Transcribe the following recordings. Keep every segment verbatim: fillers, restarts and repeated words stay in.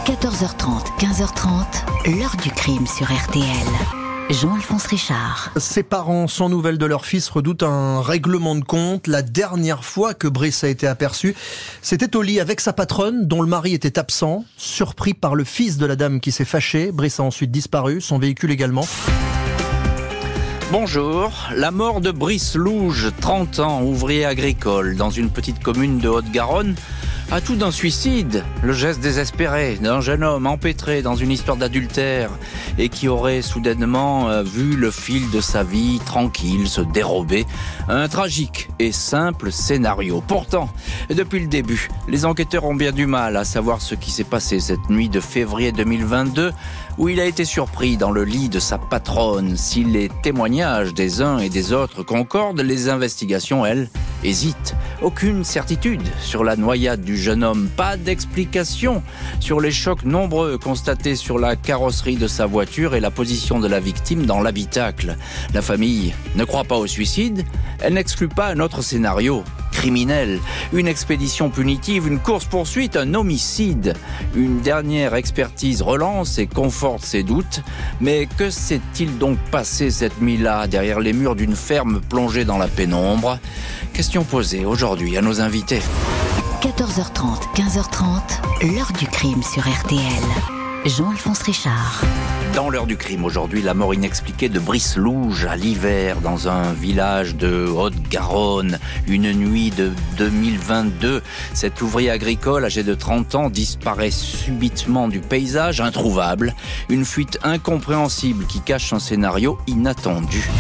quatorze heures trente, quinze heures trente, l'heure du crime sur R T L. Jean-Alphonse Richard. Ses parents, sans nouvelles de leur fils, redoutent un règlement de compte. La dernière fois que Brice a été aperçu, c'était au lit avec sa patronne, dont le mari était absent. Surpris par le fils de la dame qui s'est fâché, Brice a ensuite disparu, son véhicule également. Bonjour, la mort de Brice Louge, trente ans, ouvrier agricole, dans une petite commune de Haute-Garonne, a tout d'un suicide. Le geste désespéré d'un jeune homme empêtré dans une histoire d'adultère et qui aurait soudainement euh, vu le fil de sa vie tranquille se dérober. Un tragique et simple scénario. Pourtant, depuis le début, les enquêteurs ont bien du mal à savoir ce qui s'est passé cette nuit de février deux mille vingt-deux, où il a été surpris dans le lit de sa patronne. Si les témoignages des uns et des autres concordent, les investigations, elles, hésitent. Aucune certitude sur la noyade du jeune homme, pas d'explication sur les chocs nombreux constatés sur la carrosserie de sa voiture et la position de la victime dans l'habitacle. La famille ne croit pas au suicide, elle n'exclut pas un autre scénario criminel, une expédition punitive, une course-poursuite, un homicide. Une dernière expertise relance et conforte ses doutes. Mais que s'est-il donc passé cette nuit-là derrière les murs d'une ferme plongée dans la pénombre ? Question posée aujourd'hui à nos invités. quatorze heures trente, quinze heures trente, l'heure du crime sur R T L. Jean-Alphonse Richard. Dans l'heure du crime aujourd'hui, la mort inexpliquée de Brice Louge à l'hiver dans un village de Haute-Garonne. Une nuit de deux mille vingt-deux, cet ouvrier agricole âgé de trente ans disparaît subitement du paysage, introuvable. Une fuite incompréhensible qui cache un scénario inattendu.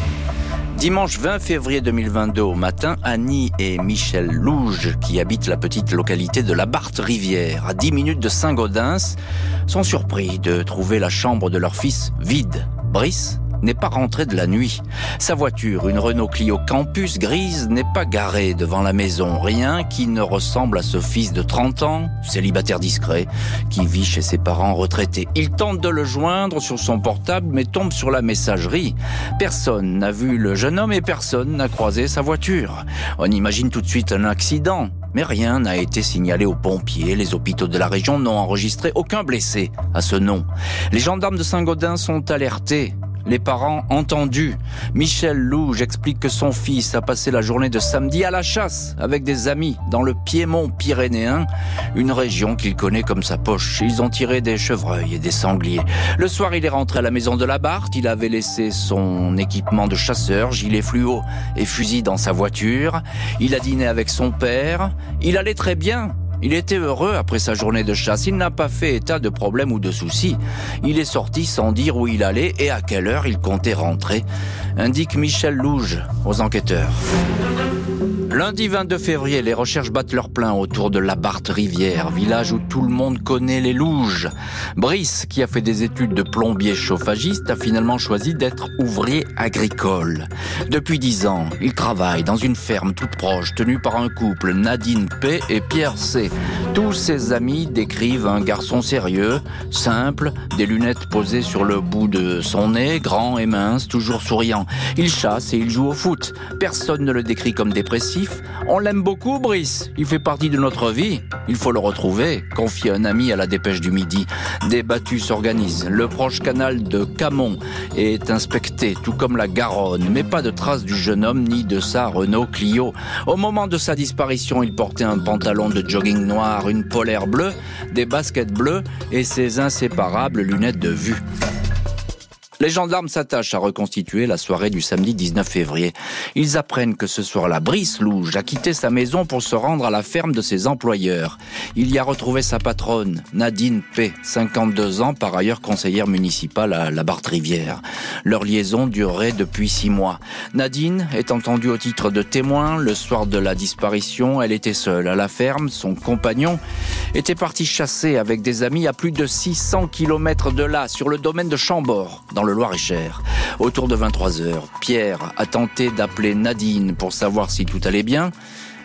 Dimanche vingt février deux mille vingt-deux au matin, Annie et Michel Louge, qui habitent la petite localité de la Barthe-Rivière, à dix minutes de Saint-Gaudens, sont surpris de trouver la chambre de leur fils vide. Brice n'est pas rentré de la nuit. Sa voiture, une Renault Clio Campus grise, n'est pas garée devant la maison. Rien qui ne ressemble à ce fils de trente ans, célibataire discret, qui vit chez ses parents retraités. Il tente de le joindre sur son portable, mais tombe sur la messagerie. Personne n'a vu le jeune homme et personne n'a croisé sa voiture. On imagine tout de suite un accident. Mais rien n'a été signalé aux pompiers. Les hôpitaux de la région n'ont enregistré aucun blessé à ce nom. Les gendarmes de Saint-Gaudens sont alertés. Les parents entendus. Michel Louge explique que son fils a passé la journée de samedi à la chasse avec des amis dans le Piémont pyrénéen, une région qu'il connaît comme sa poche. Ils ont tiré des chevreuils et des sangliers. Le soir, il est rentré à la maison de la Barthe. Il avait laissé son équipement de chasseur, gilet fluo et fusil dans sa voiture. Il a dîné avec son père. Il allait très bien. Il était heureux après sa journée de chasse. Il n'a pas fait état de problème ou de soucis. Il est sorti sans dire où il allait et à quelle heure il comptait rentrer, indique Michel Louge aux enquêteurs. Lundi vingt-deux février, les recherches battent leur plein autour de la Barthe-Rivière, village où tout le monde connaît les Louges. Brice, qui a fait des études de plombier chauffagiste, a finalement choisi d'être ouvrier agricole. Depuis dix ans, il travaille dans une ferme toute proche, tenue par un couple, Nadine P et Pierre C. Tous ses amis décrivent un garçon sérieux, simple, des lunettes posées sur le bout de son nez, grand et mince, toujours souriant. Il chasse et il joue au foot. Personne ne le décrit comme dépressif. On l'aime beaucoup, Brice. Il fait partie de notre vie. Il faut le retrouver, confie un ami à la Dépêche du Midi. Des battues s'organisent. Le proche canal de Camon est inspecté, tout comme la Garonne. Mais pas de traces du jeune homme ni de sa Renault Clio. Au moment de sa disparition, il portait un pantalon de jogging noir, une polaire bleue, des baskets bleues et ses inséparables lunettes de vue. Les gendarmes s'attachent à reconstituer la soirée du samedi dix-neuf février. Ils apprennent que ce soir-là, Brice Louge a quitté sa maison pour se rendre à la ferme de ses employeurs. Il y a retrouvé sa patronne, Nadine P, cinquante-deux ans, par ailleurs conseillère municipale à la Barthe-Rivière. Leur liaison durerait depuis six mois. Nadine est entendue au titre de témoin. Le soir de la disparition, elle était seule à la ferme. Son compagnon était parti chasser avec des amis à plus de six cents kilomètres de là, sur le domaine de Chambord, dans le Loir-et-Cher. Autour de vingt-trois heures, Pierre a tenté d'appeler Nadine pour savoir si tout allait bien,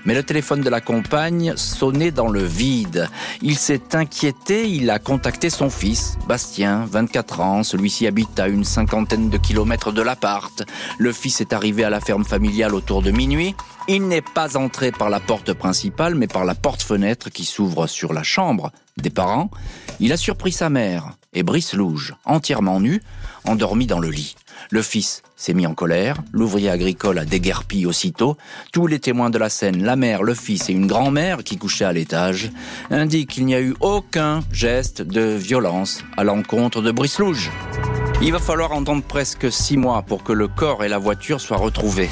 Mais le téléphone de la compagne sonnait dans le vide. Il s'est inquiété, il a contacté son fils, Bastien, vingt-quatre ans. Celui-ci habite à une cinquantaine de kilomètres de l'appart. Le fils est arrivé à la ferme familiale autour de minuit. Il n'est pas entré par la porte principale, mais par la porte-fenêtre qui s'ouvre sur la chambre des parents. Il a surpris sa mère et Brice Louge, entièrement nu, endormi dans le lit. Le fils s'est mis en colère, l'ouvrier agricole a déguerpi aussitôt. Tous les témoins de la scène, la mère, le fils et une grand-mère qui couchait à l'étage, indiquent qu'il n'y a eu aucun geste de violence à l'encontre de Brice Louge. Il va falloir attendre presque six mois pour que le corps et la voiture soient retrouvés.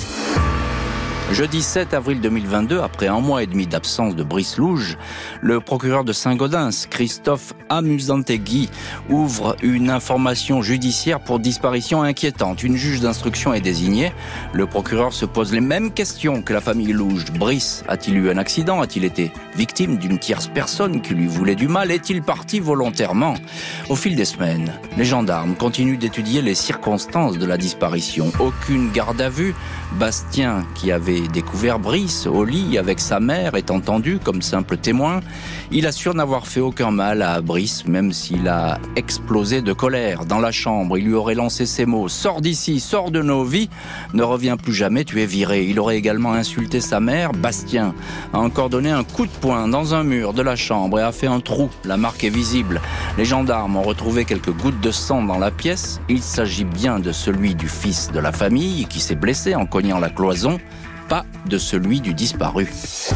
Jeudi sept avril deux mille vingt-deux, après un mois et demi d'absence de Brice Louge, le procureur de Saint-Gaudens, Christophe Amusantegui, ouvre une information judiciaire pour disparition inquiétante. Une juge d'instruction est désignée. Le procureur se pose les mêmes questions que la famille Louge. Brice a-t-il eu un accident? A-t-il été victime d'une tierce personne qui lui voulait du mal? Est-il parti volontairement? Au fil des semaines, les gendarmes continuent d'étudier les circonstances de la disparition. Aucune garde à vue. Bastien, qui avait découvert Brice au lit avec sa mère, est entendu comme simple témoin. Il assure n'avoir fait aucun mal à Brice, même s'il a explosé de colère dans la chambre. Il lui aurait lancé ces mots: « Sors d'ici, sors de nos vies, ne reviens plus jamais, tu es viré ». Il aurait également insulté sa mère. Bastien a encore donné un coup de poing dans un mur de la chambre et a fait un trou. La marque est visible. Les gendarmes ont retrouvé quelques gouttes de sang dans la pièce. Il s'agit bien de celui du fils de la famille qui s'est blessé en cognant la cloison, pas de celui du disparu.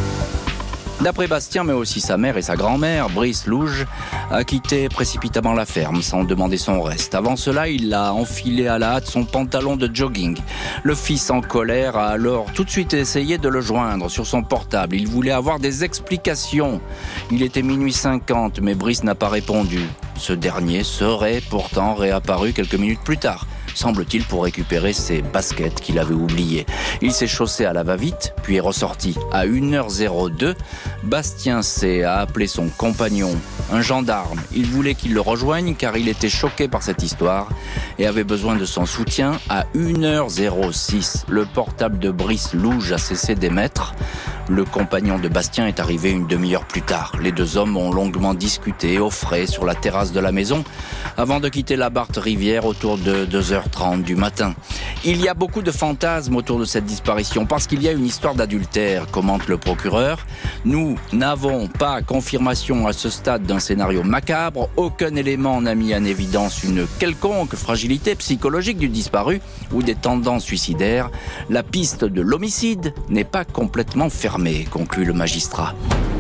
D'après Bastien, mais aussi sa mère et sa grand-mère, Brice Louge a quitté précipitamment la ferme sans demander son reste. Avant cela, il a enfilé à la hâte son pantalon de jogging. Le fils, en colère, a alors tout de suite essayé de le joindre sur son portable. Il voulait avoir des explications. Il était minuit cinquante, mais Brice n'a pas répondu. Ce dernier serait pourtant réapparu quelques minutes plus tard, semble-t-il pour récupérer ses baskets qu'il avait oubliées. Il s'est chaussé à la va-vite, puis est ressorti. À une heure zéro deux, Bastien C. a appelé son compagnon, un gendarme. Il voulait qu'il le rejoigne car il était choqué par cette histoire et avait besoin de son soutien. À une heure zéro six, le portable de Brice Louge a cessé d'émettre. Le compagnon de Bastien est arrivé une demi-heure plus tard. Les deux hommes ont longuement discuté au frais sur la terrasse de la maison avant de quitter la Barthe Rivière autour de deux heures trente du matin. Il y a beaucoup de fantasmes autour de cette disparition parce qu'il y a une histoire d'adultère, commente le procureur. Nous n'avons pas confirmation à ce stade d'un scénario macabre. Aucun élément n'a mis en évidence une quelconque fragilité psychologique du disparu ou des tendances suicidaires. La piste de l'homicide n'est pas complètement fermée, conclut le magistrat.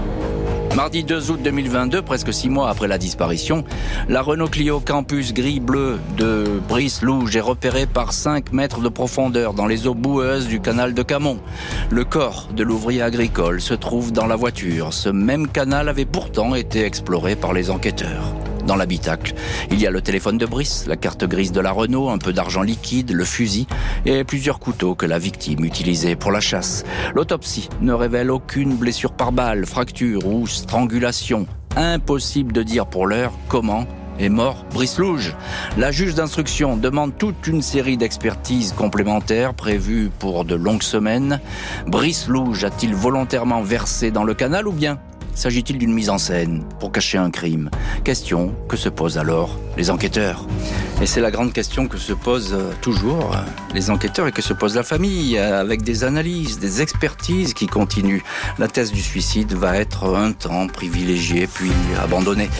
Mardi deux août deux mille vingt-deux, presque six mois après la disparition, la Renault Clio Campus gris-bleu de Brice Louge est repérée par cinq mètres de profondeur dans les eaux boueuses du canal de Camon. Le corps de l'ouvrier agricole se trouve dans la voiture. Ce même canal avait pourtant été exploré par les enquêteurs. Dans l'habitacle, il y a le téléphone de Brice, la carte grise de la Renault, un peu d'argent liquide, le fusil et plusieurs couteaux que la victime utilisait pour la chasse. L'autopsie ne révèle aucune blessure par balle, fracture ou strangulation. Impossible de dire pour l'heure comment est mort Brice Louge. La juge d'instruction demande toute une série d'expertises complémentaires prévues pour de longues semaines. Brice Louge a-t-il volontairement versé dans le canal ou bien s'agit-il d'une mise en scène pour cacher un crime? Question que se posent alors les enquêteurs. Et c'est la grande question que se posent toujours les enquêteurs et que se pose la famille, avec des analyses, des expertises qui continuent. La thèse du suicide va être un temps privilégiée puis abandonnée.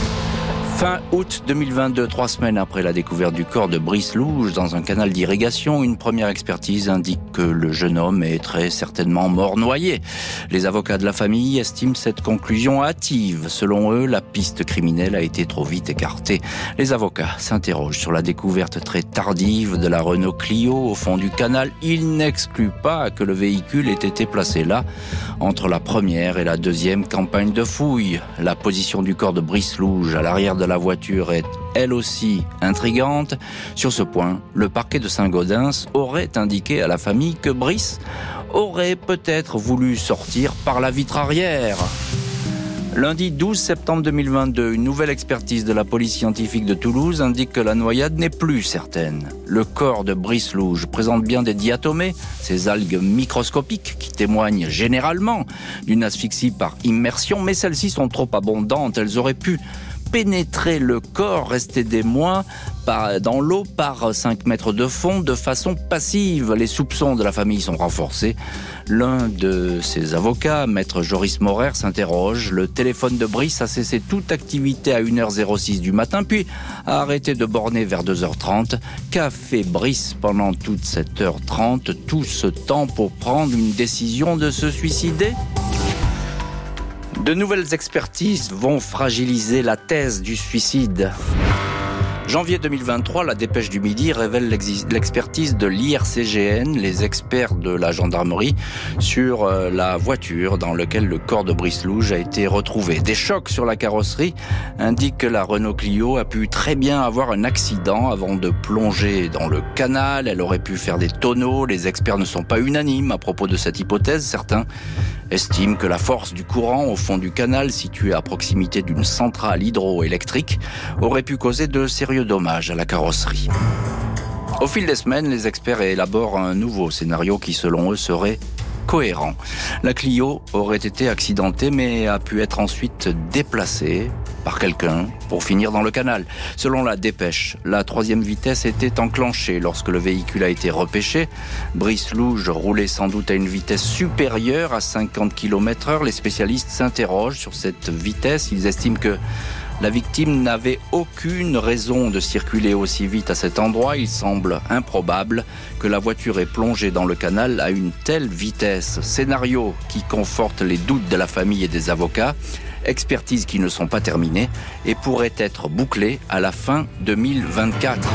Fin août deux mille vingt-deux, trois semaines après la découverte du corps de Brice Louge dans un canal d'irrigation, une première expertise indique que le jeune homme est très certainement mort noyé. Les avocats de la famille estiment cette conclusion hâtive. Selon eux, la piste criminelle a été trop vite écartée. Les avocats s'interrogent sur la découverte très tardive de la Renault Clio au fond du canal. Ils n'excluent pas que le véhicule ait été placé là entre la première et la deuxième campagne de fouilles. La position du corps de Brice Louge à l'arrière de la voiture est elle aussi intrigante. Sur ce point, le parquet de Saint-Gaudens aurait indiqué à la famille que Brice aurait peut-être voulu sortir par la vitre arrière. Lundi douze septembre deux mille vingt-deux, une nouvelle expertise de la police scientifique de Toulouse indique que la noyade n'est plus certaine. Le corps de Brice Louge présente bien des diatomées, ces algues microscopiques qui témoignent généralement d'une asphyxie par immersion, mais celles-ci sont trop abondantes, elles auraient pu pénétrer le corps, rester des mois par, dans l'eau par cinq mètres de fond de façon passive. Les soupçons de la famille sont renforcés. L'un de ses avocats, maître Joris Morer, s'interroge. Le téléphone de Brice a cessé toute activité à une heure six du matin, puis a arrêté de borner vers deux heures trente. Qu'a fait Brice pendant toute cette heure trente, tout ce temps pour prendre une décision de se suicider ? De nouvelles expertises vont fragiliser la thèse du suicide. Janvier deux mille vingt-trois, la dépêche du Midi révèle l'expertise de l'I R C G N, les experts de la gendarmerie, sur la voiture dans laquelle le corps de Brice Louge a été retrouvé. Des chocs sur la carrosserie indiquent que la Renault Clio a pu très bien avoir un accident avant de plonger dans le canal. Elle aurait pu faire des tonneaux. Les experts ne sont pas unanimes à propos de cette hypothèse. Certains estiment que la force du courant au fond du canal, situé à proximité d'une centrale hydroélectrique, aurait pu causer de sérieux dommages à la carrosserie. Au fil des semaines, les experts élaborent un nouveau scénario qui, selon eux, serait cohérent. La Clio aurait été accidentée mais a pu être ensuite déplacée par quelqu'un pour finir dans le canal. Selon la dépêche, la troisième vitesse était enclenchée lorsque le véhicule a été repêché. Brice Louge roulait sans doute à une vitesse supérieure à cinquante kilomètres heure. Les spécialistes s'interrogent sur cette vitesse. Ils estiment que la victime n'avait aucune raison de circuler aussi vite à cet endroit. Il semble improbable que la voiture ait plongé dans le canal à une telle vitesse. Scénario qui conforte les doutes de la famille et des avocats. Expertises qui ne sont pas terminées et pourraient être bouclées à la fin deux mille vingt-quatre.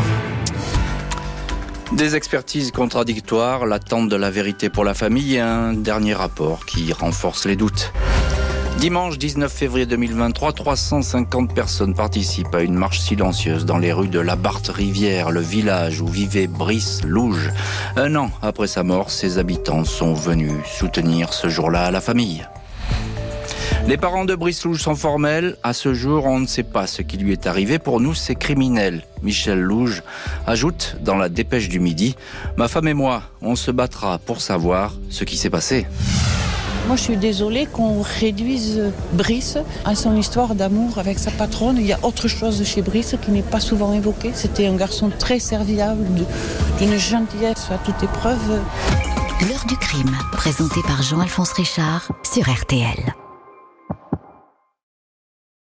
Des expertises contradictoires, l'attente de la vérité pour la famille et un dernier rapport qui renforce les doutes. Dimanche dix-neuf février deux mille vingt-trois, trois cent cinquante personnes participent à une marche silencieuse dans les rues de la Barthe-Rivière, le village où vivait Brice Louge. Un an après sa mort, ses habitants sont venus soutenir ce jour-là la famille. Les parents de Brice Louge sont formels. À ce jour, on ne sait pas ce qui lui est arrivé. Pour nous, c'est criminel. Michel Louge ajoute dans la dépêche du Midi « Ma femme et moi, on se battra pour savoir ce qui s'est passé. » Moi, je suis désolée qu'on réduise Brice à son histoire d'amour avec sa patronne. Il y a autre chose chez Brice qui n'est pas souvent évoquée. C'était un garçon très serviable, d'une gentillesse à toute épreuve. L'heure du crime, présenté par Jean-Alphonse Richard sur R T L.